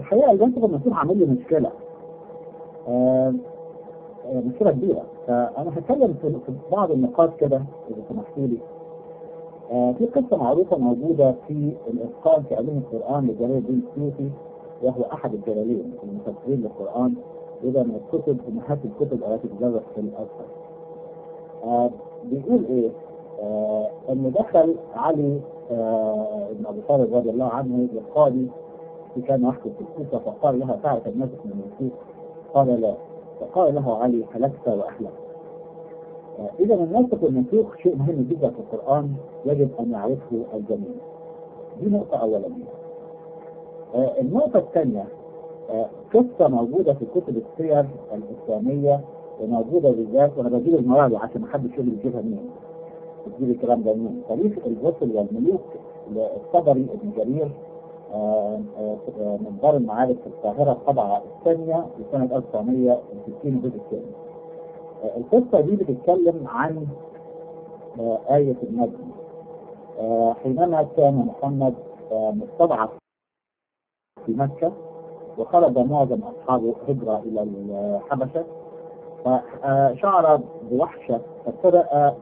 الحقيقة الجانب المسيح عامل لي مشكلة، مشكلة كبيرة. فأنا هتكلم في بعض النقاط كده إذا سمحتوا لي. في قصة معروفة موجودة في الإتقان في علوم القرآن لجلال الدين السيوطي، وهو أحد الجلالين المفسرين للقرآن، وده من الكتب ومن الكتب التي تدرس في الأزهر. بيقول إيه؟ إنه دخل علي بن أبي طالب رضي الله عنه للقاضي في كان يحكم في الكوفة، فقال له: تعرف الناسخ من المنسوخ؟ قال: لا. فقال له علي: هلكت وأهلكت. إذا الناسخ والمنسوخ شيء مهم جدا في القرآن، يجب أن يعرفه الجميع. دي نقطة أولانية. النقطة الثانية، قصة موجودة في كتب السير الإسلامية وموجودة بالذات، وأنا بجيب المراجع عشان محدش يقول بتجيبها منين، بتجيب الكلام ده منين. تاريخ الرسل والملوك للطبري ابن جرير من دار المعارف في القاهرة، الطبعة الثانية لسنة 1960 الجزء الثاني. القصة دي بتتكلم عن آية النجم. حينما كان محمد مستضعف في مكة، وخرج معظم أصحابه هجرة إلى الحبشة، فشعر بوحشة، فابتدأ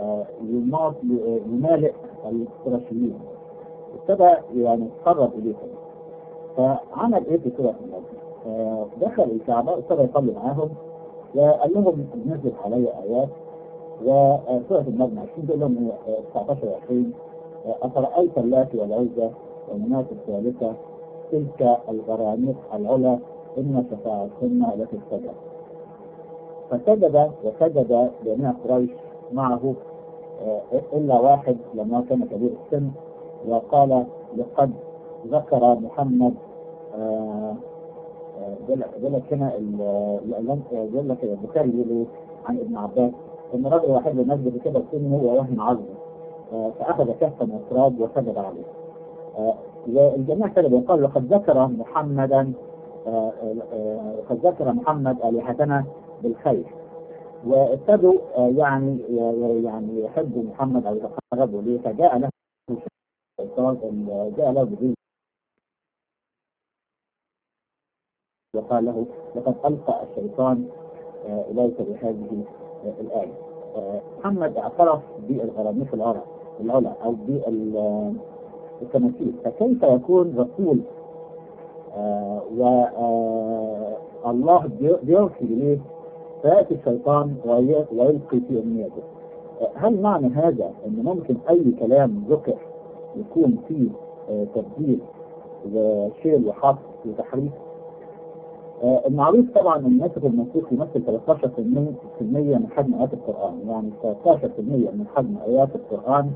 يمالئ القرشيين، ابتدى يعني يتقرب إليهم. فعمل إيه في سورة النجم؟ دخل الكعبة وابتدى يصلي معاهم، وقال لهم: نزل علي آيات. وسورة النجم 20 بيقول لهم 19 و20: أفرأيت اللات والعزى ومناة الثالثة تلك الغرانيق العلا إن شفاعتهن التي ارتجت. فسجد وسجد جميع قريش معه إلا واحد لما كان كبير السن، وقال: لقد ذكر محمد يقول لك هنا يقول لك البخاري يقول عن ابن عباس ان رجل واحد نزل كده سنه ووهن عظمه، فاخذ كفا من التراب وسجد عليه. والجميع سجد وقال: لقد ذكر محمدا لقد ذكر محمد الهتنا بالخير. وابتدوا يعني يحبوا محمد او يتقربوا اليه، فجاء له الشيطان، جاء له جبريل وقال له: لقد ألقى الشيطان إليك بهذه الآية. محمد اعترف بالغرانيق العلا أو بالتماثيل، فكيف يكون رسول والله بيرسل إليه فيأتي الشيطان ويلقي في أمنيته؟ هل معنى هذا أن ممكن أي كلام ذكر يكون فيه تبديل وشيل وحط وتحريف؟ المعروف طبعا ان الناسخ والمنسوخ يمثل 13% من حجم ايات القران، يعني 13% من حجم ايات القران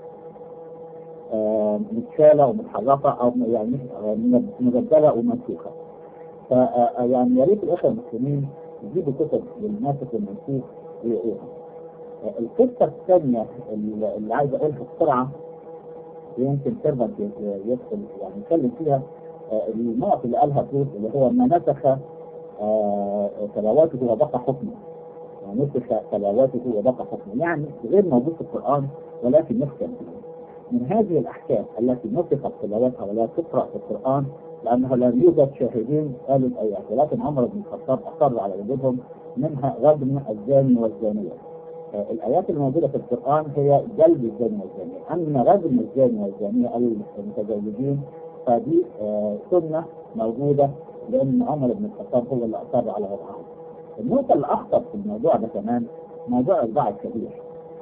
متشاله ومتحرفه او يعني مبدله ومنسوخه. يعني يا ريت الاخوه المسلمين يجيبوا كتب للناسخ والمنسوخ ويقروها. القصه الثانيه اللي عايز اقولها بسرعه، يمكن سيرفنت يدخل يعني يتكلم فيها، النقط اللي قالها بروس، اللي هو ما نسخ تلاوته وبقى حكمه. يعني نسخ تلاوته وبقى حكمه، يعني غير موجود في القرآن ولكن يحكم فيه. من هذه الأحكام التي نسخت تلاوتها ولا تقرأ في القرآن لأنه لم يوجد شاهدين قالوا الآيات، ولكن عمر بن الخطاب أصر على وجودهم، منها رجم الزاني والزانية. الآيات الموجودة في القرآن هي جلد الزاني والزانية، أما رجم الزاني والزانية المتزوجين فدي سنة موجودة لأن عمر بن الخطاب هو اللي أصر على وضعها. النقطة اللي أخطر في الموضوع ده كمان موضوع الرضاع الكبير.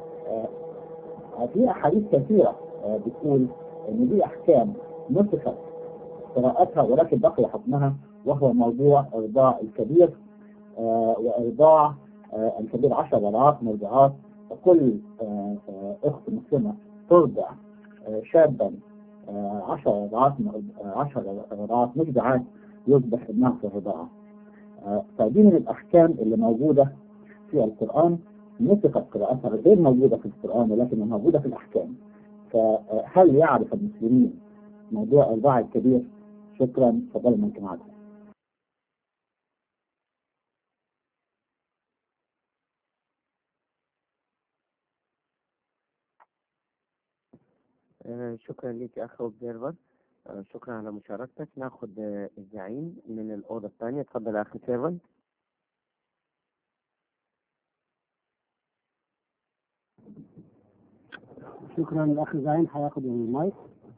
في أحاديث كثيرة بتقول إن دي أحكام نسخت قراءتها ولكن بقي حكمها، وهو موضوع إرضاع الكبير وإرضاع الكبير 10 رضعات مرضعات. وكل أخت مسلمة ترضع شابا 10 رضعات مجدعات يصبح ابنها في الرضاعة. فدي من الأحكام اللي موجودة في القرآن، نسخت قراءتها، غير موجودة في القرآن ولكن موجودة في الأحكام. فهل يعرف المسلمين موضوع الرضاع الكبير؟ شكرا، تفضل ممكن عادة. شكرا لك أخ أوبزيرفر. شكرا على مشاركتك. ناخد الزعيم من الأوضة الثانية. اتفضل يا أخي سيفن. شكرا. الأخ زعيم هياخد المايك.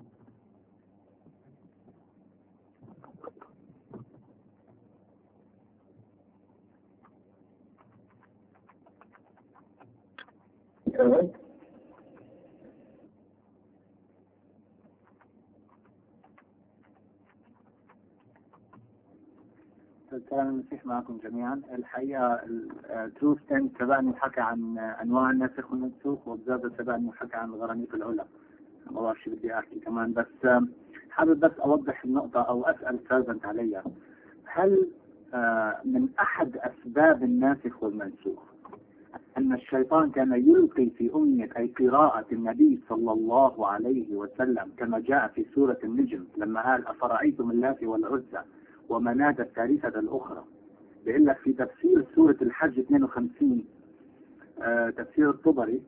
السلام المسيح معكم جميعا. الحقيقة دروس تاني سبقني وحكى عن أنواع الناسخ والمنسوخ، وبزاد سبقني وحكى عن الغرانيق العلى. ما بعرف شو بدي أحكي كمان، بس حابب بس أوضح النقطة أو أسأل سيرفنت عليها. هل من أحد أسباب الناسخ والمنسوخ أن الشيطان كان يلقي في أمنية أي قراءة النبي صلى الله عليه وسلم كما جاء في سورة النجم لما قال أفرأيتم اللات والعزى ومناة الثالثة الأخرى؟ بيقول لك في تفسير سورة الحج 52 تفسير الطبري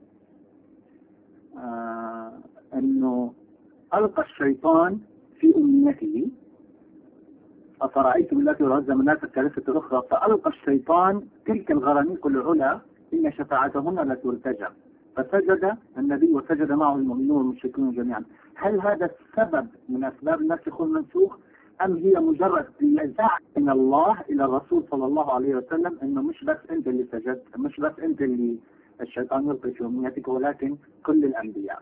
أنه ألقى الشيطان في أمنيته أفرأيتم اللات والعزى ومناة الثالثة الأخرى، فألقى الشيطان تلك الغرانيق العلى إن شفاعتهن لترتجى، فسجد النبي وسجد معه المؤمنون والمشركون جميعا. هل هذا السبب من أسباب النسخ والمنسوخ، أم هي مجرد إيذاء من الله إلى الرسول صلى الله عليه وسلم إنه مش بس أنت اللي سجدت، مش بس أنت اللي الشيطان يلقي في أمنيتك، ولكن كل الأنبياء؟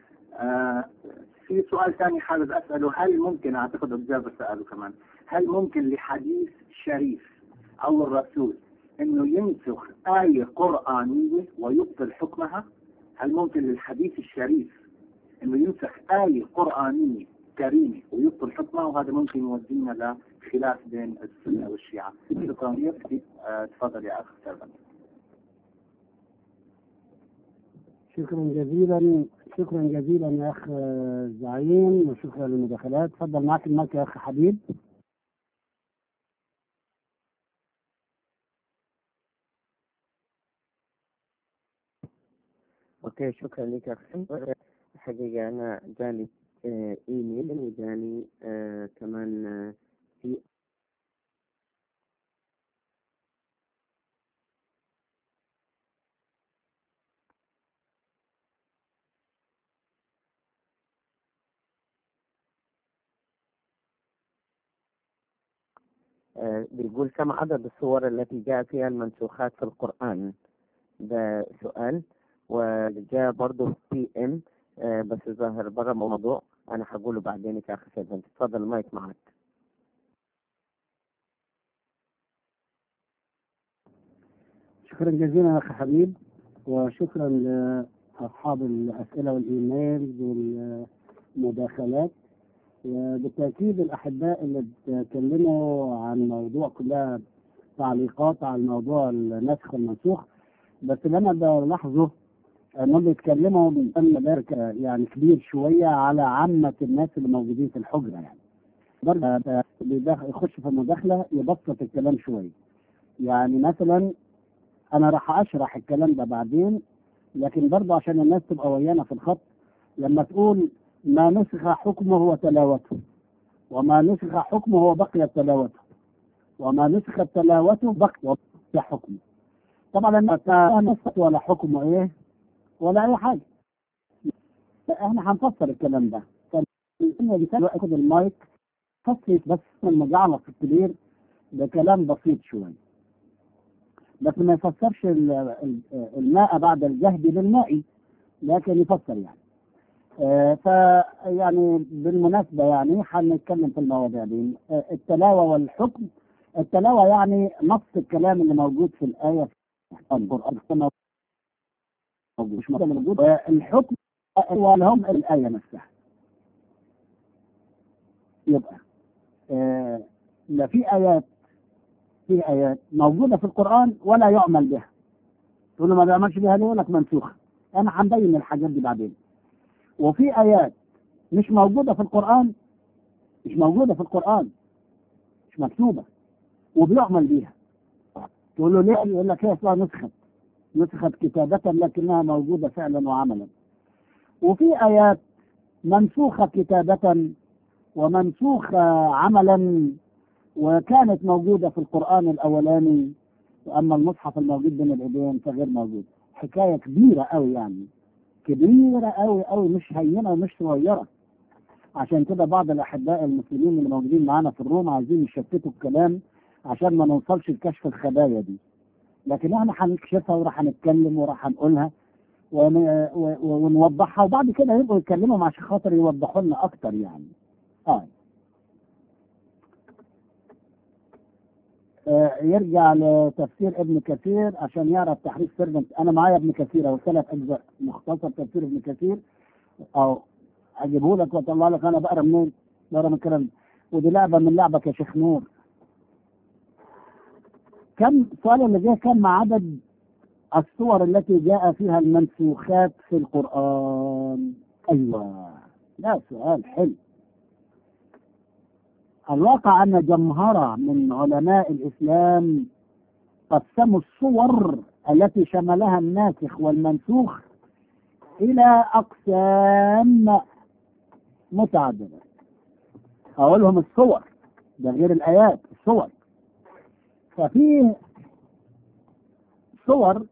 في سؤال ثاني حابب أسأله. هل ممكن، أعتقد أبزار بسأله كمان، هل ممكن لحديث شريف أو الرسول إنه ينسخ آية قرآنية ويبطل حكمها؟ هل ممكن للحديث الشريف إنه ينسخ آية قرآنية كريمة ويبطل حكمها؟ وهذا ممكن يودينا لخلاف بين السنة والشيعة. شكرا. تفضل يا أخ سيرفن. شكرا جزيلا يا أخ زعيم، وشكرا للمداخلات. تفضل معك المايك يا أخ حبيب. اوكي، شكرا لك يا اخي. الحقيقة انا جاني ايميل وجاني كمان في بيقول كم عدد الصور التي جاء فيها المنسوخات في القرآن؟ ده سؤال. وجاء برضه في ام بس ظاهر برا الموضوع، انا هقوله بعدين يا اخي سيدنا. تفضل المايك معك. شكرا جزيلا يا أخ حبيب، وشكرا لأصحاب الأسئلة والإيميلز والمداخلات. وبالتأكيد الأحباء اللي تكلموا عن موضوع كلها تعليقات على موضوع النسخ والمنسوخ، بس اللي أنا بلاحظه أنهم بيتكلموا من مدارك يعني كبير شوية على عامة الناس اللي موجودين في الحجرة. يعني برضه يخش في المداخلة يبسط الكلام شوية. يعني مثلا أنا راح أشرح الكلام ده بعدين، لكن برضه عشان الناس تبقى ويانا في الخط، لما تقول ما نسخ حكمه وتلاوته، وما نسخ حكمه وبقي تلاوته، وما نسخ تلاوته بقي حكمه، طبعا لا نسخ ولا حكمه ايه ولا اي حاجه. احنا هنفسر الكلام ده. ياخد المايك فصل بس المجعلص الكبير بكلام بسيط شويه، بس ما يفسرش الماء بعد الجهد بالماء، لكن يفسر يعني. فيعني بالمناسبة يعني هنتكلم في المواضيع دي. التلاوة والحكم. التلاوة يعني نص الكلام اللي موجود في الآية في القرآن مش موجود. الحكم هو لهم الآية نفسها. يبقى لا في آيات موجودة في القرآن ولا يعمل بها. تقول له ما بيعملش بها ليه؟ يقول لك منسوخة. أنا هنبين الحاجات دي بعدين. وفي آيات مش موجودة في القرآن، مش مكتوبة وبيعمل بيها. تقول له ليه؟ يقول لك هي اصلها نسخت كتابة لكنها موجودة فعلا وعملا. وفي آيات منسوخة كتابة ومنسوخة عملا، وكانت موجودة في القرآن الأولاني، وأما المصحف الموجود بين الإيدين فغير موجود. حكاية كبيرة أوي، يعني كبيرة أوي أوي، مش هينة ومش صغيرة. عشان كده بعض الأحباء المسلمين اللي موجودين معانا في الروم عايزين يشتتوا الكلام عشان ما نوصلش لكشف الخبايا دي، لكن احنا هنكشفها وراح هنتكلم وراح هنقولها ونوضحها، وبعد كده يبقوا يتكلموا عشان خاطر يوضحوا لنا أكتر يعني. يرجع لتفسير ابن كثير عشان يعرف تحريف سيرفنت. انا معايا ابن كثير او 3 اجزاء مختصر تفسير ابن كثير، او اجيبه لك واطلع لك انا بقرا منين؟ بقرا من الكلام. ودي لعبه من لعبك يا شيخ نور. كم السؤال اللي جه كم مع عدد الصور التي جاء فيها المنسوخات في القرآن؟ ايوه، ده سؤال حلو. الواقع أن جمهرة من علماء الإسلام قسموا الصور التي شملها الناسخ والمنسوخ إلى أقسام متعددة. أقولهم الصور، ده غير الآيات، الصور. ففي صور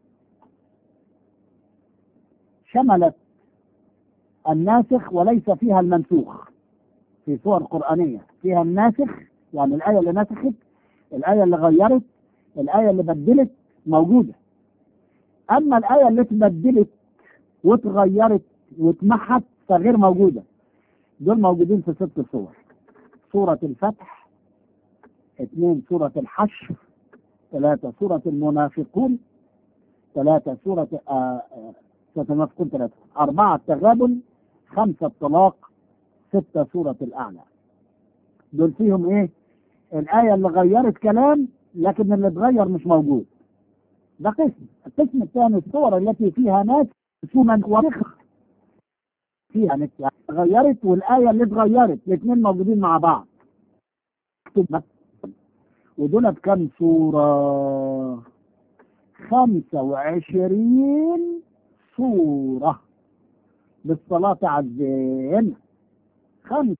شملت الناسخ وليس فيها المنسوخ. في صور قرآنية فيها الناسخ، يعني الآية اللي نسخت، الآية اللي غيرت، الآية اللي بدلت موجودة. أما الآية اللي اتبدلت واتغيرت واتمحت فغير موجودة. دول موجودين في 6 صور: سورة الفتح، 2 سورة الحشر، 3 سورة المنافقون، 3 سورة المنافقون 3، 4 التغابن، 5 الطلاق، 6 سورة الأعلى. دول فيهم إيه؟ الآية اللي غيرت كلام لكن اللي اتغير مش موجود. ده قسم. القسم الثاني الصور التي فيها ناس سوما ورخ فيها ناس غيرت والآية اللي اتغيرت، الاثنين موجودين مع بعض. ودول بكم سورة؟ 25 سورة بالصلاة على الزين. 5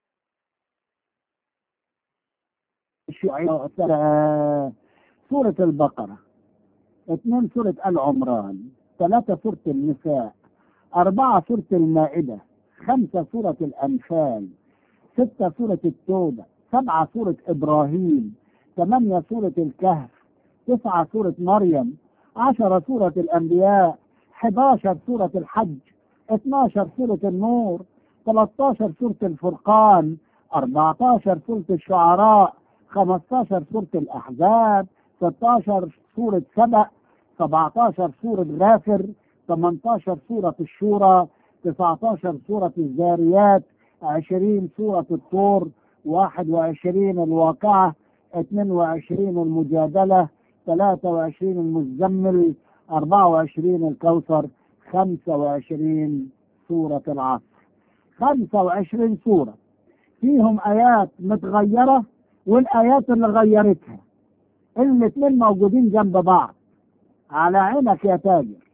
سورة البقرة، 2 سورة آل عمران، 3 سورة النساء، 4 سورة المائدة، 5 سورة الأنفال، 6 سورة التوبة، 7 سورة إبراهيم، 8 سورة الكهف، 9 سورة مريم، 10 سورة الأنبياء، 11 سورة الحج، 12 سورة النور، 13 سورة الفرقان، 14 سورة الشعراء، 15 سورة الأحزاب، 16 سورة سبأ، 17 سورة غافر، 18 سورة الشورى، 19 سورة الذاريات، 20 سورة الطور، 21 الواقعة، 22 المجادلة، 23 المزمل، 24 الكوثر، 25 سورة العصر. 25 سورة فيهم آيات متغيرة والآيات اللي غيرتها، الاثنين موجودين جنب بعض على عينك يا تاجر.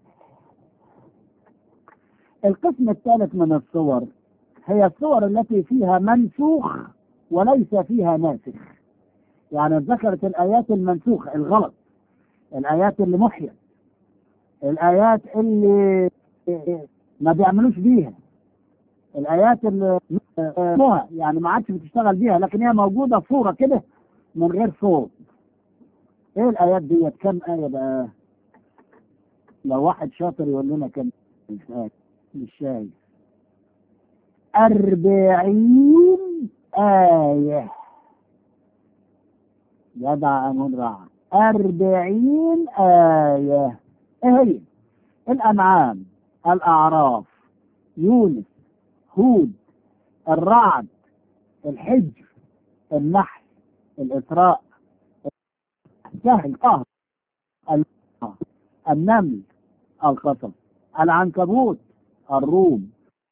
القسم الثالث من الصور هي الصور التي فيها منسوخ وليس فيها ناسخ. يعني ذكرت الآيات المنسوخة الغلط، الآيات اللي محيت، الآيات اللي ما بيعملوش بيها، الآيات اللي يعني ما عادش بتشتغل بيها، لكن هي موجودة صورة كده من غير صوت. ايه الآيات دي؟ كم آية بقى؟ لو واحد شاطر يقول لنا كم آية. مش شايف. 40 آية. جدع أمون رعا. 40 آية. ايه هي؟ الأنعام، الأعراف، يونس، هود، الرعد، الحجر، النحل، الإسراء، الكهف، القهر، النمل، القصص، العنكبوت، الروم،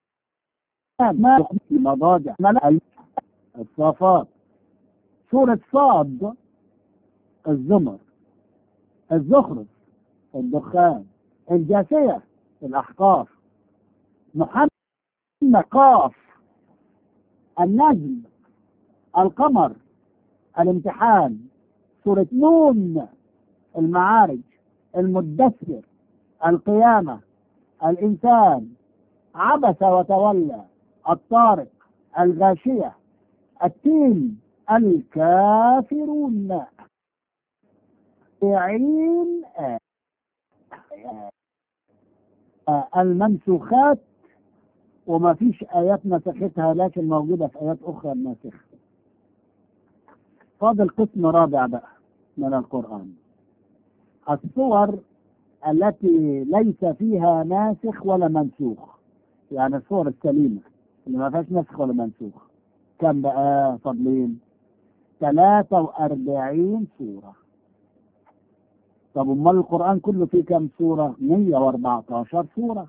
المضاجع، الصافات، سورة صاد، الزمر، الزخرف، الدخان، الجاثية، الأحقاف، محمد، قاف، النجم، القمر، الامتحان، سورة نون، المعارج، المدثر، القيامة، الإنسان، عبس وتولى، الطارق، الغاشية، التين، الكافرون، عين، المنسوخات، وما فيش آيات نسختها لكن موجودة في آيات أخرى ناسخة. فاضل قسم رابع بقى من القرآن، الصور التي ليس فيها ناسخ ولا منسوخ، يعني الصور السليمة اللي ما فيهاش ناسخ ولا منسوخ. كم بقى فاضلين؟ 43 سورة. طب امال القرآن كله فيه كم سورة؟ 114 سورة،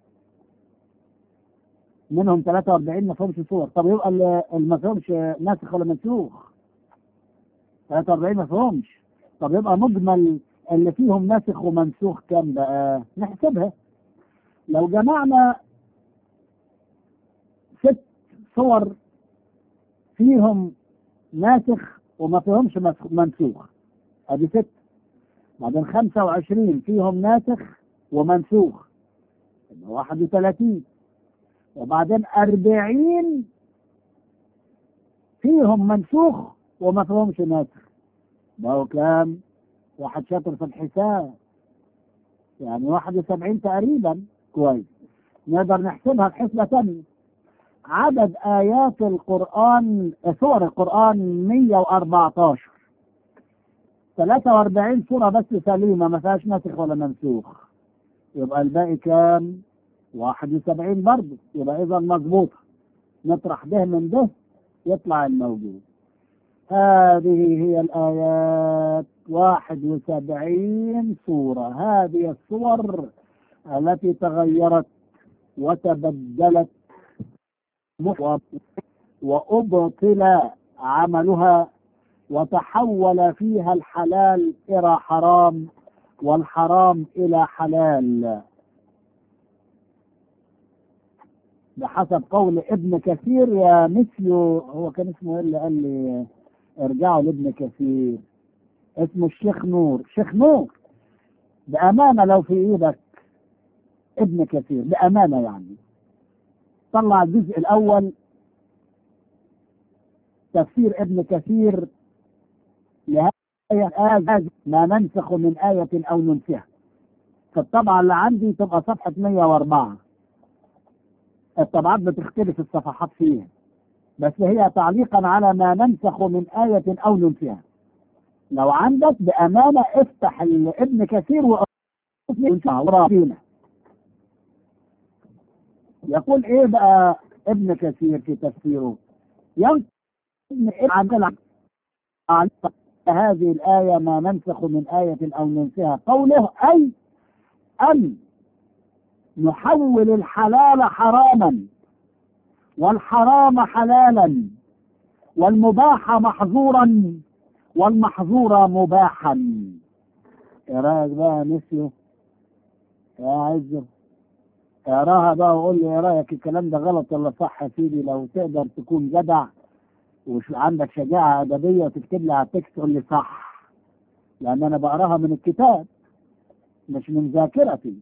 منهم 43 ما فيهمش صور. طب يبقى اللي ما فيهمش ناسخ ولا منسوخ 43 ما فيهمش. طب يبقى مجمل اللي فيهم ناسخ ومنسوخ كم بقى؟ نحسبها. لو جمعنا 6 صور فيهم ناسخ وما فيهمش منسوخ، ادي 6. بعدين 25 فيهم ناسخ ومنسوخ، 31. وبعدين 40 فيهم منسوخ وما فيهمش ناسخ، بقوا كام؟ واحد شاطر في الحساب، يعني 71 تقريبا. كويس، نقدر نحسبها بحسبة تانية. عدد آيات القرآن، سور القرآن 114، 43 سورة بس سليمة ما فيهاش ناسخ ولا منسوخ، يبقى الباقي كام؟ 71 برضه. يبقى إذا مظبوطة، نطرح ده من ده يطلع الموجود. هذه هي الآيات، 71 سورة. هذه الصور التي تغيرت وتبدلت وأبطل عملها، وتحول فيها الحلال إلى حرام والحرام إلى حلال، بحسب قول ابن كثير. يا مثله، هو كان اسمه ايه اللي قال لي ارجعوا لابن كثير؟ اسمه الشيخ نور. شيخ نور، بأمانة لو في ايدك ابن كثير بأمانة يعني، طلع الجزء الأول تفسير ابن كثير لهذه الآية، ما ننسخ من آية أو ننسها. في الطبعة اللي عندي تبقى صفحة 104. الطبعات بتختلف الصفحات فيها، بس هي تعليقا على ما ننسخ من آية أو ننسها. لو عندك بأمانة افتح ابن كثير وقرأ. يقول ايه بقى ابن كثير في تفسيره؟ ينقل عن هذه الآية ما ننسخ من آية أو ننسها، قوله أي أن نحول الحلال حراما والحرام حلالا والمباح محظورا والمحظور مباحا. ايه رايك بقى نسيو يا عزه؟ اقراها بقى وقول لي ايه رايك، الكلام ده غلط ولا صح يا سيدي؟ لو تقدر تكون جدع وعندك شجاعه ادبيه وتكتب لي على التكست تقول لي صح، لان انا بقراها من الكتاب مش من ذاكرتي.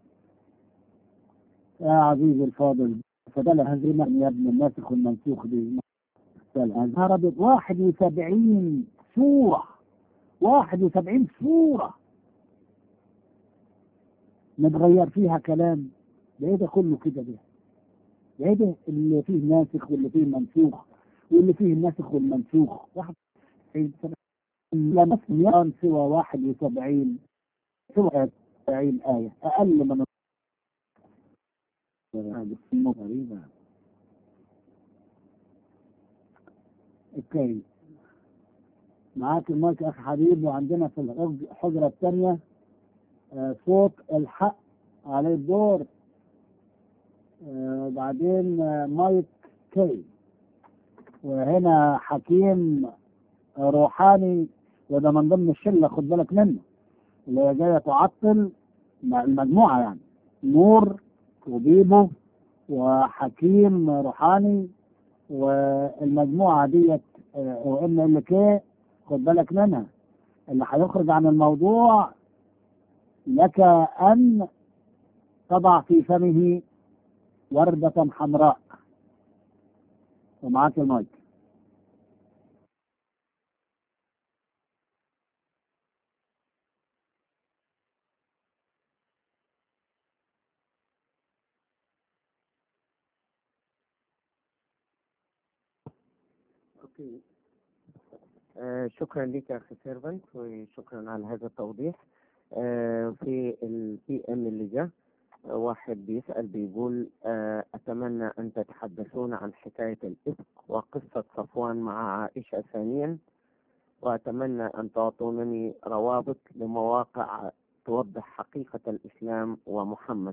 يا عزيزي الفاضل، فدل هزيمة يا ابن الناسخ والمنسوخ دي هربت 71 سورة. 71 سورة نتغير فيها كلام. ده ايه ده كله كده؟ ده ايه ده اللي فيه ناسخ واللي فيه منسوخ واللي فيه الناسخ والمنسوخ؟ 71 لا نسخ سوى 71 سوى 70 آية، أقل من غريبة. اوكي، معاك المايك اخ حبيب. وعندنا في الحجرة الثانية صوت الحق عليه الدور، بعدين مايك كي، وهنا حكيم روحاني، وده من ضمن الشلة خد بالك منه، اللي هي جاية تعطل المجموعة يعني، نور وبيبو وحكيم روحاني والمجموعة ديت وإن اللي كي خد بالك منها، اللي هيخرج عن الموضوع لك أن تضع في فمه وردة حمراء. ومعاك المايك. اوكي. شكرا لك يا اخي سيرفنت، وشكرا على هذا التوضيح. في البي ام اللي جاء واحد بيسأل بيقول أتمنى أن تتحدثون عن حكاية الإفك وقصة صفوان مع عائشة ثانيا، وأتمنى أن تعطونني روابط لمواقع توضح حقيقة الإسلام ومحمد.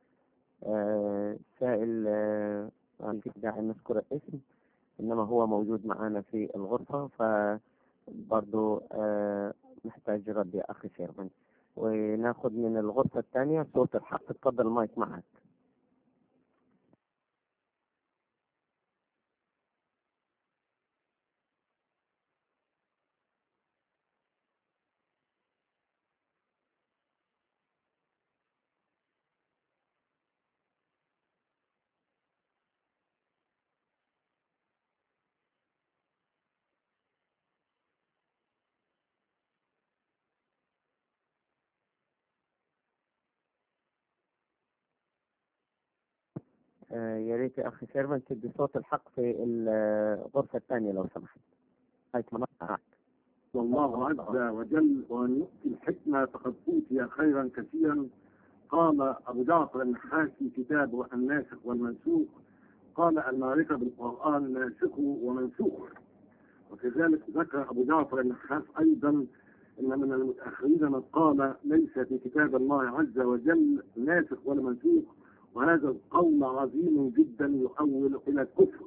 سائل ما في داعي نذكر الاسم، إنما هو موجود معنا في الغرفة، فبرضو محتاج رد يا أخي سيرفنت. وناخد من الغرفة الثانية صوت الحق. اتفضل المايك معك. يا ريت يا أخي سيرفنت تدي صوت الحق في الغرفة الثانية لو سمحت. مايك معك. والله عز وجل وأن يؤتي الحكمة فقد أوتي خيرا كثيرا. قال أبو جعفر النحاس في كتابه الناسخ والمنسوخ، قال المعرفة بالقرآن ناسخ ومنسوخ. وكذلك ذكر أبو جعفر النحاس أيضا إن من المتأخرين من قال ليس في كتاب الله عز وجل ناسخ ولا منسوخ، وهذا القول عظيم جدا يؤول إلى الكفر.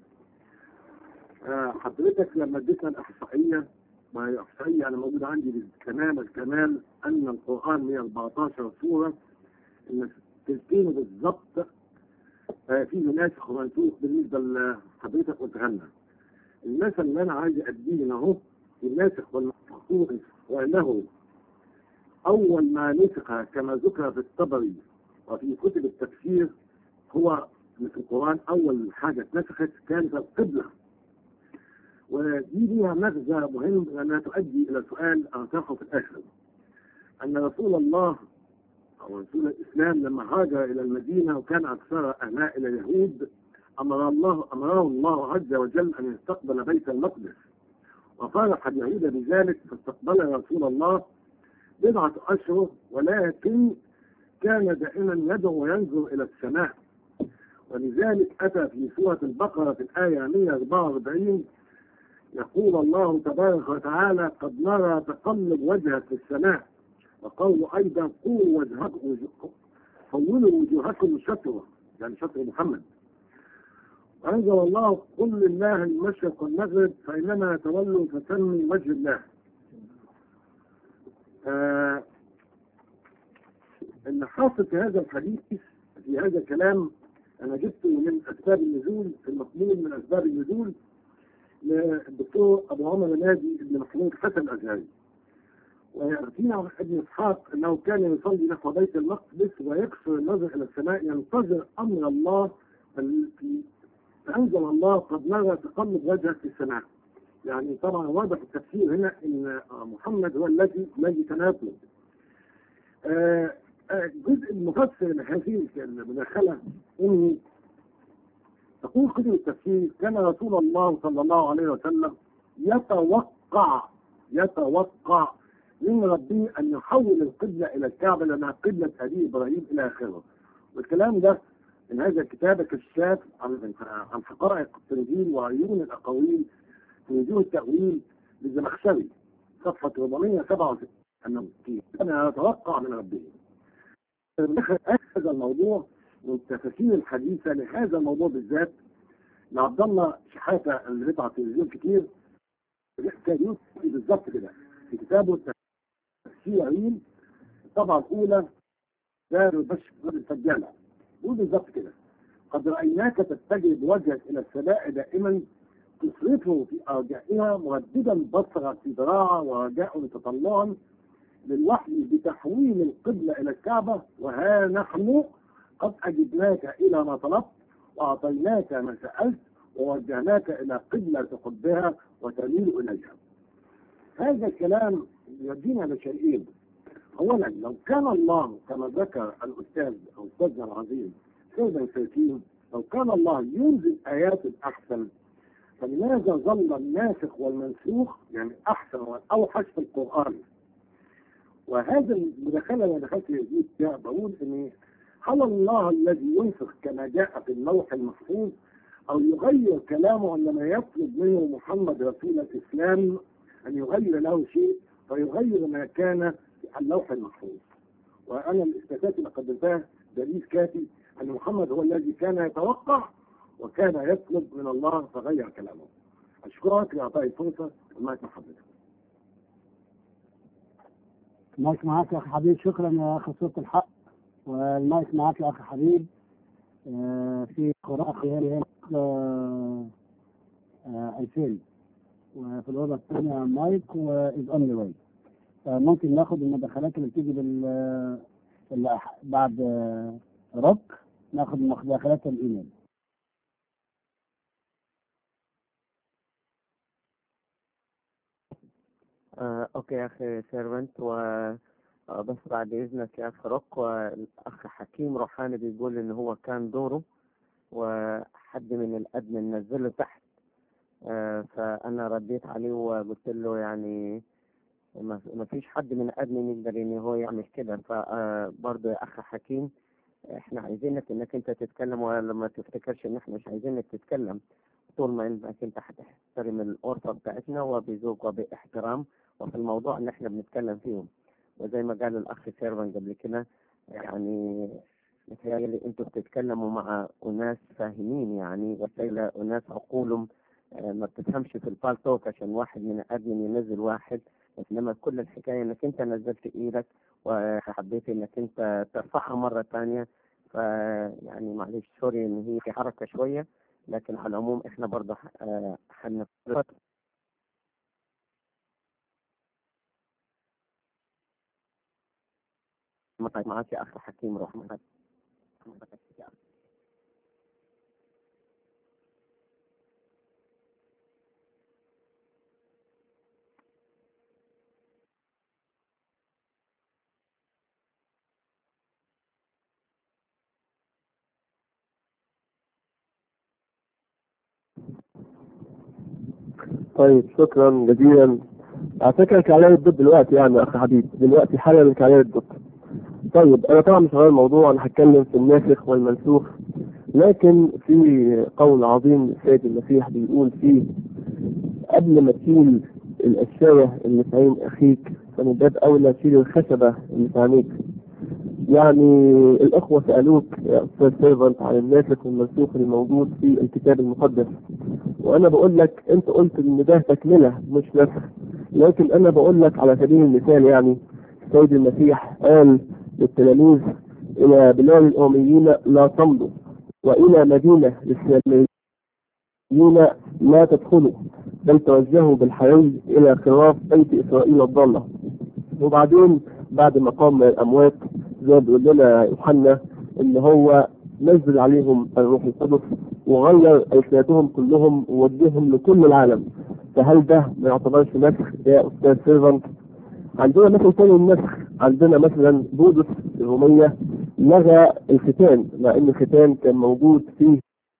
حضرتك لما اديتنا الإحصائية، ما هي إحصائية أنا موجود عندي بالكمال الكمال أن القرآن 114 سورة، إن تلتين بالضبط فيه ناسخ ومنسوخ بالنسبة لحضرتك قلتها لنا. المثل اللي أنا عايز أديه أهو في الناسخ والمنسوخ، وأنه أول ما نسخ كما ذكر في الطبري وفي كتب التفسير هو في القرآن أول حاجة اتنسخت كانت القبلة. ودي ليها مغزى مهم لأنها تؤدي إلى سؤال أطرحه في الآخر، أن رسول الله أو رسول الإسلام لما هاجر إلى المدينة وكان أكثر أهلها إلى اليهود، أمره الله عز وجل أن يستقبل بيت المقدس، وفرح اليهود بذلك فاستقبل رسول الله بضعة أشهر، ولكن كان دائما يدعو وينظر إلى السماء. ولذلك أتى في سورة البقرة في الآية 144 يقول الله تبارك وتعالى قد نرى تقلب وجهك في السماء، وقول أيضا حولوا وجوهكم شطرة، يعني شطر محمد. وأنزل الله قل لله المشرق والمغرب فإنما تولوا فتمي وجه الله. اللي حاصل في هذا الحديث في هذا الكلام أنا جبته من أسباب النزول، في المضمون من أسباب النزول للدكتور أبو عمر النادي بن محمود حسن الأزهري. ويأتينا عن ابن إسحاق أنه كان يصلي نحو بيت المقدس ويكسر النظر إلى السماء ينتظر أمر الله، فأنزل الله قد نرى تقلب وجهك في السماء. يعني طبعا واضح التفسير هنا أن محمد هو الذي كان يطلب. جزء المفسر لهذه المداخلة أنه تقول كتب التفسير كان رسول الله صلى الله عليه وسلم يتوقع من ربه أن يحول القبلة إلى الكعبة لأنها قبلة أبي إبراهيم إلى آخره. والكلام ده من هذا الكتاب كشاف عن حقائق التنزيل وعيون الأقاويل في وجوه التأويل للزمخشري صفحة 467 أنه كان يتوقع من ربه. هذا الموضوع من التفاسير الحديثة لهذا الموضوع بالذات لعبد الله شحاتة اللي بيطلع في التلفزيون كتير كان بالظبط كده في كتابه تفسير عين الطبعة الأولى دار البشر الفجالة، يقول بالظبط كده قد رأيناك تتجه بوجهك إلى السماء دائما تصرفه في أرجائها مرددا بصرك في ذراعه ورجاء تطلعا للوحي بتحويل القبلة إلى الكعبة، وها نحن قد أجبناك إلى ما طلبت وأعطيناك ما سألت ووجهناك إلى قبلة تحبها وتميل إليها. هذا الكلام يدينا لشيئين. أولا، لو كان الله كما ذكر الأستاذ أو أستاذنا العظيم سيدنا الفاتين، لو كان الله ينزل آيات الأحسن، فلماذا ظل الناسخ والمنسوخ يعني أحسن والأوحش في القرآن؟ وهذا المداخلة اللي دخلت يزيد فيها بقول إن هل الله الذي ينسخ كما جاء في اللوح المحفوظ أو يغير كلامه عندما يطلب منه محمد رسول الإسلام أن يغير له شيء فيغير ما كان في اللوح المحفوظ؟ وأنا الاستفادة اللي قدمتها دليل كافي أن محمد هو الذي كان يتوقع وكان يطلب من الله فغير كلامه. أشكرك لإعطائي الفرصة والمايك مع حضرتك. المايك معاك يا أخي حبيب. شكرا يا أخي صوت الحق. والمايك معاك يا أخي حبيب. في قراءة خيالي 2000 وفي الأوضة الثانية مايك وإز أونلي واي. ممكن ناخد المداخلات اللي بتيجي اللي بعد روك، ناخد مداخلات الإيميل. اوكي يا اخي سيرفنت، بس بعد اذنك يا اخي روك، والاخ حكيم روحاني بيقول ان هو كان دوره وحد من الادمن نزله تحت، فانا رديت عليه وقلت له يعني ما فيش حد من الادمن يقدر ان هو يعمل كده. فبرضه يا اخ حكيم احنا عايزينك انك انت تتكلم، ولا ما تفتكرش ان احنا مش عايزينك تتكلم طول ما انك انت هتحترم الأسرة بتاعتنا وبذوق وباحترام وفي الموضوع اللي احنا بنتكلم فيهم. وزي ما قال الأخ سيرفن قبل كده، يعني متهيألي انتوا بتتكلموا مع أناس فاهمين، يعني وسائل أناس عقولهم ما بتفهمش في البالتوك عشان واحد من الأدمن ينزل واحد. إنما كل الحكاية انك انت نزلت ايدك وحبيت انك انت ترفعها مرة ثانية، فيعني معلش سوري ان هي في حركة شوية، لكن على العموم احنا برضه هنفرق. معاك يا اخ حكيم روح معاك. طيب شكرا جزيلا. على فكرة الكعلية الضد دلوقتي يعني يا أخي حبيب، دلوقتي حالا الكعلية الضد. طيب أنا طبعا مش هغير الموضوع، أنا هتكلم في الناسخ والمنسوخ، لكن في قول عظيم السيد المسيح بيقول فيه قبل ما تشيل الأشياء اللي في عين أخيك فمن باب أولى تشيل الخشبة اللي في عينيك. يعني الأخوة سألوك يا أستاذ سيرفنت عن الناسخ والمنسوخ اللي موجود في الكتاب المقدس، وأنا بقول لك أنت قلت إن ده تكملة مش نسخ، لكن أنا بقول لك على سبيل المثال يعني السيد المسيح قال للتلاميذ إلى بلاد الأميين لا تمضوا وإلى مدينة الإسلاميين لا تدخلوا بل توجهوا بالحري إلى خراف بيت إسرائيل الضالة. وبعدين بعد ما قام من الأموات زي بيقول لنا يوحنا إن هو نزل عليهم الروح القدس وغير ألسنتهم كلهم ووجههم لكل العالم. فهل ده ما يعتبرش نسخ يا أستاذ سيرفنت؟ عندنا مثل ثاني النسخ، عندنا مثلا بولس الرومية لغى الختان مع إن الختان كان موجود فيه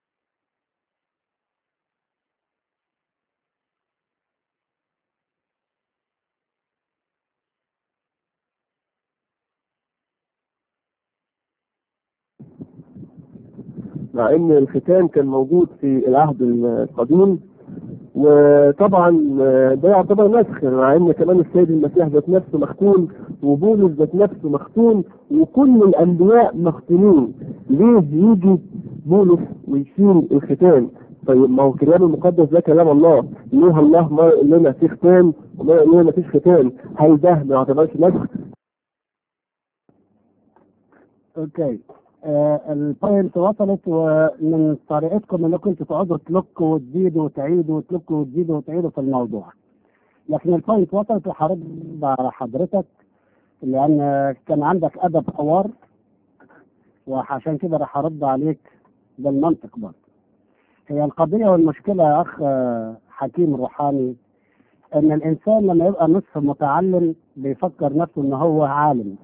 الختان كان موجود في العهد القديم، وطبعا ده يعتبر نسخ مع ان كمان السيد المسيح ذات نفسه مختون وبولس ذات نفسه مختون وكل الانبياء مختونين. ليه يجي بولس ويشيل الختان؟ طيب ما هو الكتاب المقدس ده كلام الله، ليه الله ما يقول لنا في ختان وما يقول لنا ما فيش ختان؟ هل ده ما يعتبرش نسخ؟ اوكي البوينت وصلت، ومن طريقتكم انكم انتوا تقعدوا تلكوا وتزيدوا وتعيدوا وتلكوا وتزيدوا وتعيدوا في الموضوع. لكن البوينت وصلت وهرد على حضرتك، لان كان عندك ادب حوار، وعشان كده راح ارد عليك بالمنطق برضه. هي القضيه والمشكله يا اخ حكيم روحاني، ان الانسان لما يبقى نصف متعلم بيفكر نفسه ان هو عالم،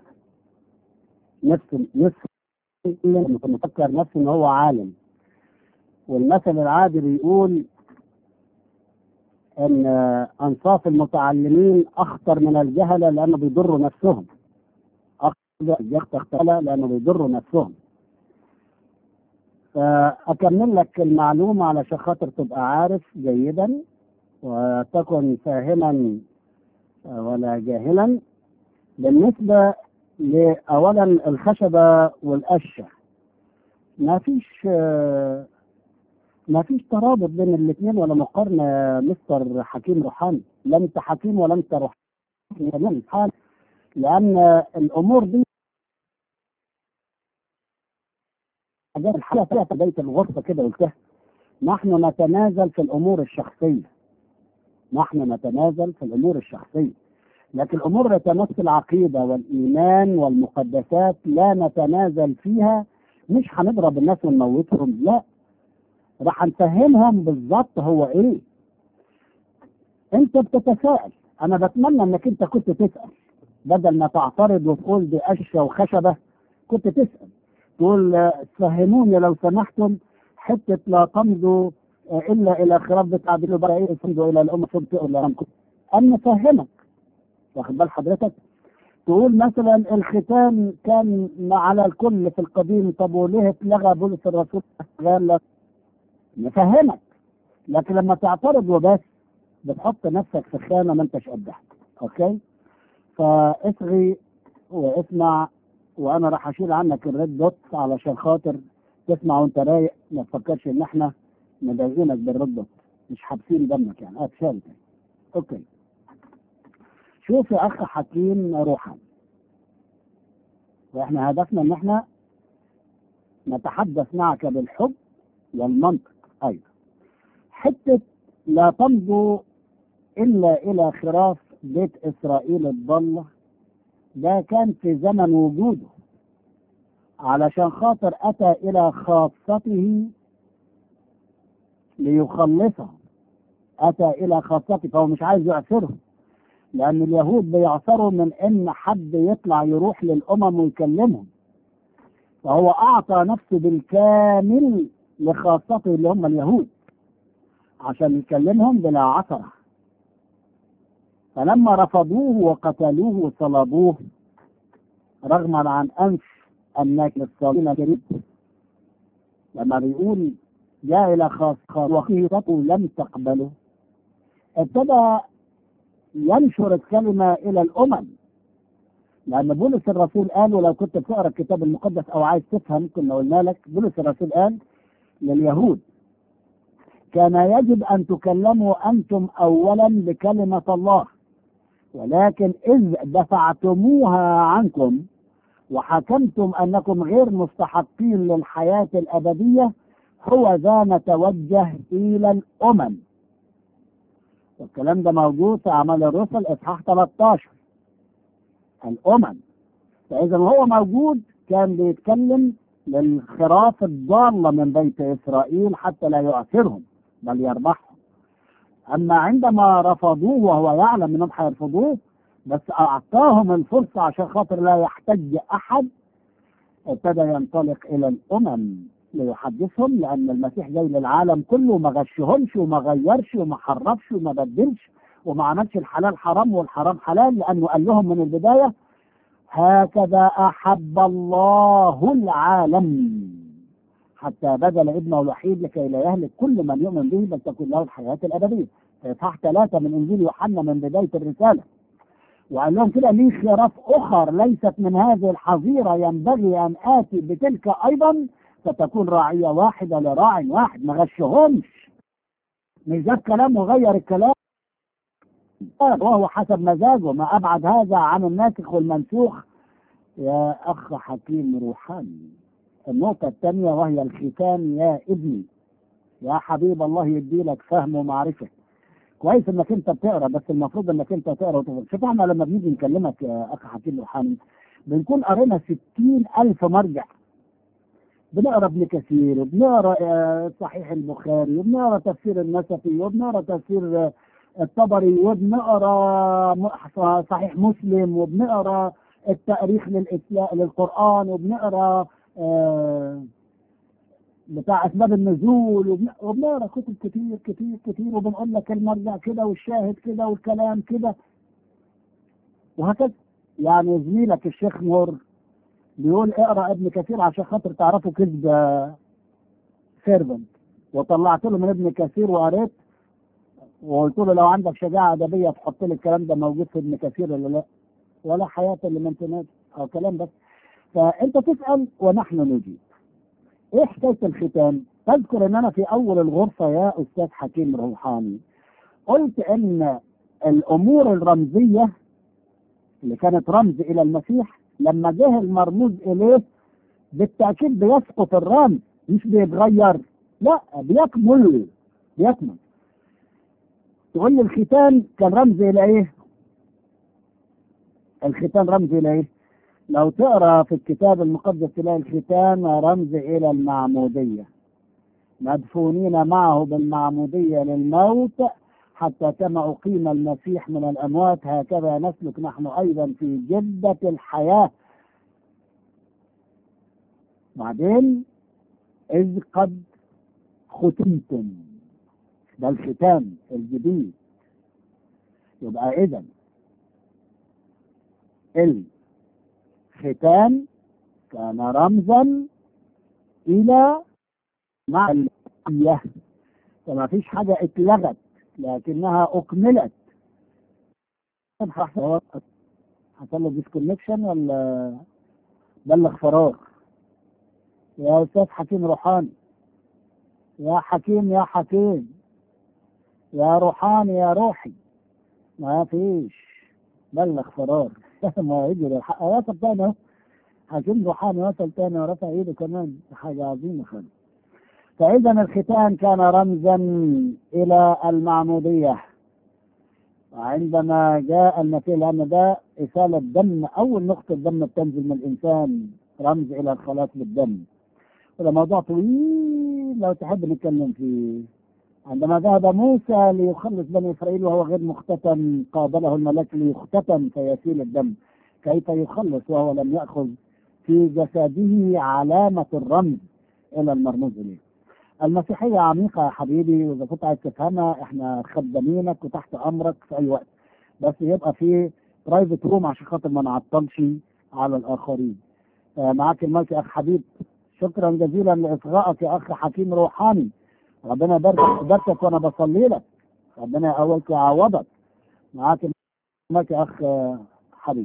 نصف مفكر نفسه ان هو عالم. والمثل العادي بيقول ان انصاف المتعلمين اخطر من الجهله لانه بيضروا نفسهم، اخطر لانه بيضروا نفسهم. فاكمل لك المعلومه علشان خاطر تبقى عارف جيدا وتكن فاهما ولا جاهلا. بالنسبه لاولا الخشبه والقشه، ما فيش ترابط بين الاثنين ولا مقارنه يا مستر حكيم روحاني. لا انت حكيم ولا انت روحاني، لان الامور دي حاجات الحقيقه فيها بدايه الغرفه كده قلتها. نحن نتنازل في الامور الشخصيه، لكن الامور التي تمس العقيده والايمان والمقدسات لا نتنازل فيها. مش هنضرب الناس ونموتهم، لا، راح نفهمهم بالظبط هو ايه. انت بتتساءل، انا بتمنى انك انت كنت تسال بدل ما تعترض وتقول دي قشه وخشبه. كنت تسال تقول فهموني لو سمحتم حته لا تمضوا الا الى خراف بتعدلوا بقى ايه تمضوا الى الامه تبقوا لكم ان نفهمك. واخد بال حضرتك؟ تقول مثلا الختان كان على الكل في القديم، طب وليه اتلغى بولس الرسول؟ قال نفهمك. لكن لما تعترض وبس بتحط نفسك في خانه ما انتش قدها. اوكي؟ فاصغي واسمع، وانا راح اشيل عنك الريد دوت علشان خاطر تسمع وانت رايق، ما تفكرش ان احنا مضايقينك بالريد دوت، مش حابسين دمك يعني. اتشال. اوكي. شوف يا اخ حكيم روحاني، واحنا هدفنا ان احنا نتحدث معك بالحب والمنطق ايضا. حته لا تمضوا الا الى خراف بيت اسرائيل الضاله، ده كان في زمن وجوده علشان خاطر اتى الى خاصته ليخلصهم. اتى الى خاصته، فهو مش عايز يعثرهم، لان اليهود بيعثروا من ان حد يطلع يروح للامم ويكلمهم. فهو اعطى نفسه بالكامل لخاصته اللي هم اليهود عشان يكلمهم بلا عثره. فلما رفضوه وقتلوه وصلبوه رغما عن انف الناس الصالحين الكريم، لما بيقول جاء الى وخيرته لم تقبله، ابتدى ينشر الكلمه الى الامم. لان بولس الرسول قال، ولو كنت بتقرا الكتاب المقدس او عايز تفهم كنا قلنا لك، بولس الرسول قال لليهود كان يجب ان تكلموا انتم اولا بكلمه الله، ولكن اذ دفعتموها عنكم وحكمتم انكم غير مستحقين للحياه الابديه، هو ذا نتوجه الى الامم. والكلام ده موجود في اعمال الرسل اصحاح 13. الامم. فاذا هو موجود كان بيتكلم للخراف الضاله من بيت اسرائيل حتى لا يعثرهم بل يربحهم. اما عندما رفضوه وهو يعلم انهم هيرفضوه، بس اعطاهم الفرصه عشان خاطر لا يحتج احد، ابتدى ينطلق الى الامم ليحدثهم، لان المسيح جاي للعالم كله وما غشهمش وما غيرش وما حرفش وما بدلش وما عملش الحلال حرام والحرام حلال، لانه قال لهم من البدايه هكذا احب الله العالم حتى بذل ابنه الوحيد لكي لا يهلك كل من يؤمن به بل تكون له الحياه الابديه. في اصحاح 3 من انجيل يوحنا من بدايه الرساله. وقال لهم كده لي خراف اخر ليست من هذه الحظيره ينبغي ان اتي بتلك ايضا فتكون راعيه واحده لراع واحد. ما غشهمش، مش جاب كلام وغير الكلام وهو حسب مزاجه. ما ابعد هذا عن الناسخ والمنسوخ يا اخ حكيم روحاني. النقطة الثانية وهي الختان يا ابني. يا حبيب الله يدي لك فهم ومعرفة. كويس انك انت بتقرا، بس المفروض انك انت تقرا وتفهم. شوف احنا لما بنيجي نكلمك يا اخ حكيم روحاني بنكون قرينا 60,000 مرجع. بنقرا ابن كثير، وبنقرا صحيح البخاري، وبنقرا تفسير النسفي، وبنقرا تفسير الطبري، وبنقرا صحيح مسلم، وبنقرا التاريخ للقرآن، وبنقرا بتاع اسباب النزول، وبنقرا كتب كتير كتير كتير، وبنقول لك المرجع كده والشاهد كده والكلام كده وهكذا. يعني زميلك الشيخ نور بيقول اقرا ابن كثير عشان خاطر تعرفوا كذب سيرفنت، وطلعت له من ابن كثير وقريت وقلت له لو عندك شجاعه ادبيه تحط لي الكلام ده موجود في ابن كثير ولا لا، ولا حياه لمن تنادي او كلام بس. فانت تسال ونحن نجيب. ايه حكايه الختان؟ تذكر ان انا في اول الغرفه يا استاذ حكيم روحاني قلت ان الامور الرمزيه اللي كانت رمز الى المسيح لما جه المرموز اليه بالتاكيد بيسقط الرمز، مش بيتغير، لا بيكمل. تقول لي الختان كان رمز الى ايه؟ الختان رمز الى ايه؟ لو تقرا في الكتاب المقدس تلاقي الختان رمز الى المعموديه، مدفونين معه بالمعموديه للموت حتى كما اقيم المسيح من الاموات هكذا نسلك نحن ايضا في جده الحياه. بعدين اذ قد ختمتم، ده الختام الجديد. يبقى اذا الختان كان رمزا الى معمودية، فما فيش حاجة اتلغت لكنها اكملت. حصل له ديسكونكشن ولا بلغ فراغ؟ يا استاذ حكيم روحاني، يا حكيم يا حكيم، يا روحاني يا روحي، ما فيش بلغ فراغ. ما يجري الحق وصل تاني اهو. حكيم روحاني وصل تاني ورفع ايده كمان، حاجة عظيمة خالص. فإذا الختان كان رمزا إلى المعمودية. وعندما جاء المسيح، لأن ده إسالة دم، أول نقطة دم بتنزل من الإنسان رمز إلى الخلاص بالدم. وده موضوع طويل لو تحب نتكلم فيه. عندما ذهب موسى ليخلص بني إسرائيل وهو غير مختتن قابله الملاك ليختتن فيسيل الدم. كيف يخلص وهو لم يأخذ في جسده علامة الرمز إلى المرموز إليه؟ المسيحية عميقة يا حبيبي، وإذا كنت عايز تفهمها إحنا خدامينك وتحت أمرك في أي وقت، بس يبقى في برايفت روم عشان خاطر ما نعطلش على الآخرين. معاك المايك يا أخ حبيب. شكرا جزيلا لإصغائك يا أخ حكيم روحاني. ربنا يباركك وأنا بصلي لك، ربنا يقويك ويعوضك. معاك المايك يا أخ حبيب.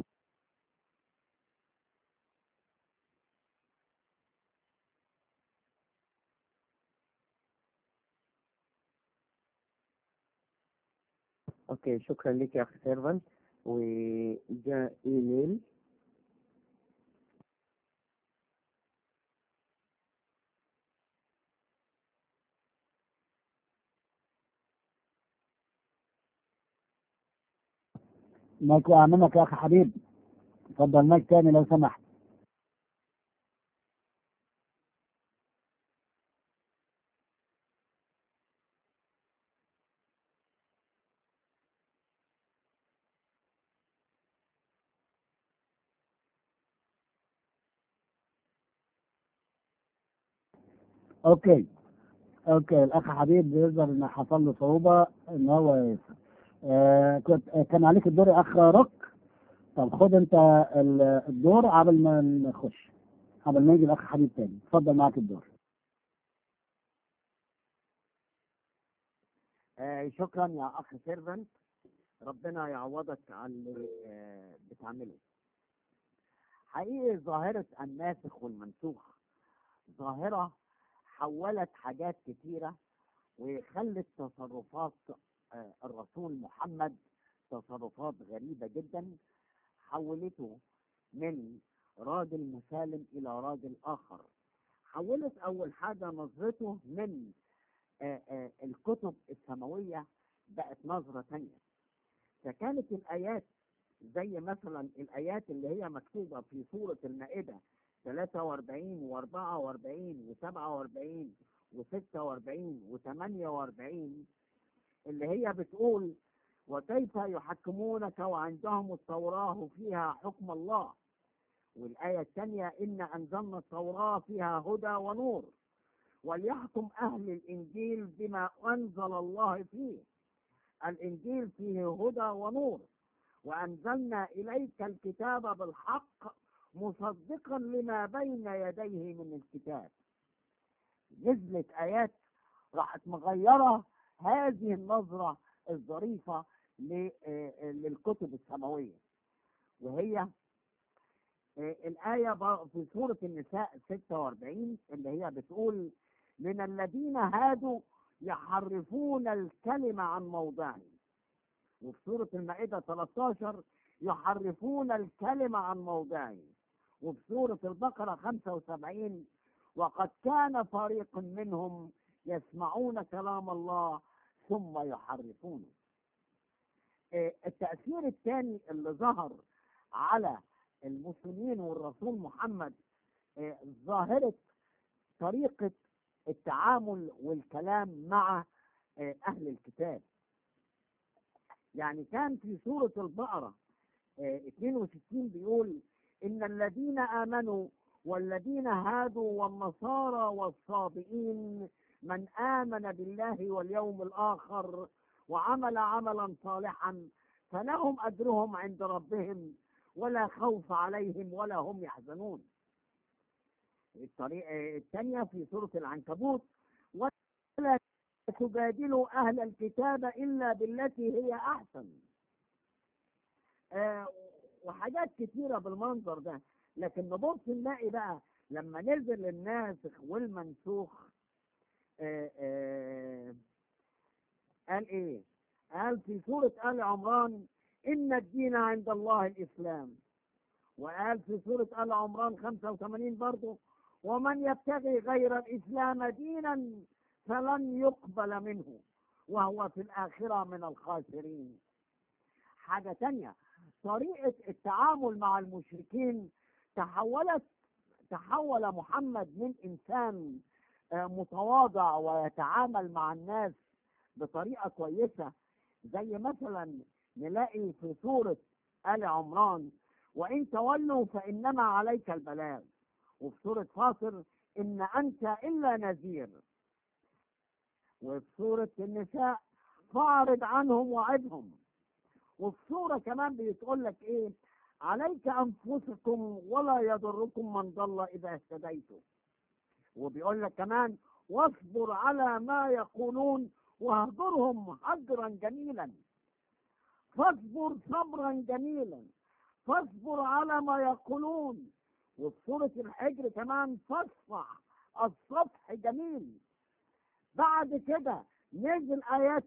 اوكي، شكرا لك يا اخي سيرفنت. وجاء ايميل. مايك وقع منك يا أخ حبيب، اتفضل مايك تاني لو سمحت. اوكي الاخ حبيب بيظهر ان حصل له صعوبه ان هو يفهم. كان عليك الدور يا اخ روك. طب خد انت الدور قبل ما نخش، قبل ما يجي الاخ حبيب تاني. اتفضل معاك الدور. شكرا يا اخ سيرفنت، ربنا يعوضك على اللي بتعمله. حقيقي ظاهرة الناسخ والمنسوخ ظاهرة حولت حاجات كتيرة، وخلت تصرفات الرسول محمد تصرفات غريبة جدا، حولته من راجل مسالم إلى راجل آخر، حولت أول حاجة نظرته من الكتب السماوية، بقت نظرة تانية. فكانت الآيات زي مثلا الآيات اللي هي مكتوبة في سورة المائدة 43 و44 و47 و46 و48 اللي هي بتقول: وكيف يحكمونك وعندهم التوراة فيها حكم الله. والآية الثانية: إن أنزلنا التوراة فيها هدى ونور، وليحكم أهل الإنجيل بما أنزل الله فيه. الإنجيل فيه هدى ونور، وأنزلنا إليك الكتاب بالحق مصدقا لما بين يديه من الكتاب. نزلت آيات راحت مغيرة هذه النظرة الظريفة للكتب السماوية، وهي الآية في سورة النساء 46 اللي هي بتقول: من الذين هادوا يحرفون الكلمة عن موضعه. وفي سورة المائدة 13: يحرفون الكلمة عن موضعه. وفي سورة البقرة 75: وقد كان فريق منهم يسمعون كلام الله ثم يحرفونه. التأثير الثاني اللي ظهر على المسلمين والرسول محمد ظاهرة طريقة التعامل والكلام مع أهل الكتاب. يعني كان في سورة البقرة 62 بيقول: إن الذين آمنوا والذين هادوا والنصارى والصابئين من آمن بالله واليوم الآخر وعمل عملا صالحا فلهم أجرهم عند ربهم ولا خوف عليهم ولا هم يحزنون. الطريقة الثانية في سورة العنكبوت: ولا تجادلوا أهل الكتاب إلا بالتي هي أحسن. وحاجات كثيرة بالمنظر ده. لكن نبص نلاقي بقى لما ننزل الناسخ والمنسوخ قال ايه؟ قال في سورة آل عمران: إن الدين عند الله الإسلام. وقال في سورة آل عمران 85 برضه: ومن يبتغي غير الإسلام دينا فلن يقبل منه وهو في الآخرة من الخاسرين. حاجة تانية، طريقة التعامل مع المشركين تحول محمد من إنسان متواضع ويتعامل مع الناس بطريقة كويسة، زي مثلا نلاقي في سورة آل عمران: وإن تولوا فإنما عليك البلاغ. وفي سورة فاطر: إن أنت إلا نذير. وفي سورة النساء: فاعرض عنهم وعدهم. وفي سورة كمان بيتقول لك إيه: عليك أنفسكم ولا يضركم من ضل إذا اهتديتم. وبيقول لك كمان: واصبر على ما يقولون واهجرهم هجرا جميلا. فاصبر صبرا جميلا، فاصبر على ما يقولون. وفي سورة الحجر كمان: فاصفح الصفح جميل. بعد كده نزل آيات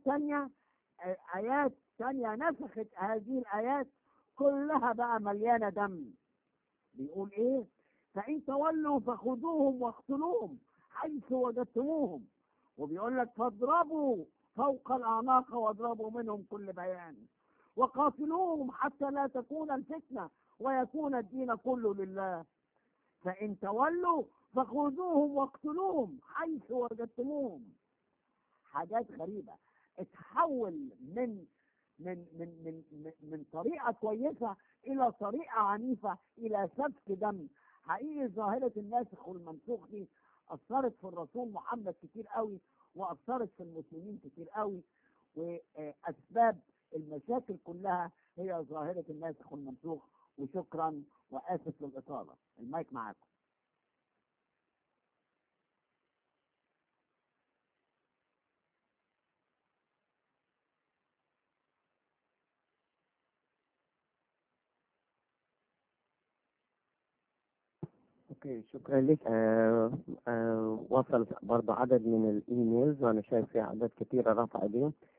تانية نسخت هذه الآيات كلها بقى مليانة دم. بيقول ايه: فإن تولوا فخذوهم واقتلوهم حيث وجدتموهم. وبيقول لك: فاضربوا فوق الأعناق واضربوا منهم كل بيان وقاتلوهم حتى لا تكون الفتنة ويكون الدين كله لله. فإن تولوا فخذوهم واقتلوهم حيث وجدتموهم. حاجات غريبة. اتحول من طريقة كويسة إلى طريقة عنيفة، إلى سفك دم. حقيقي ظاهرة الناسخ والمنسوخ دي أثرت في الرسول محمد كتير قوي، وأثرت في المسلمين كتير قوي. وأسباب المشاكل كلها هي ظاهرة الناسخ والمنسوخ. وشكرا وآسف للإطالة. المايك معاكم. اوكي، شكرا لك. وصل برضه عدد من الايميلز وانا شايف في عدد كثيره رفع ايديهم.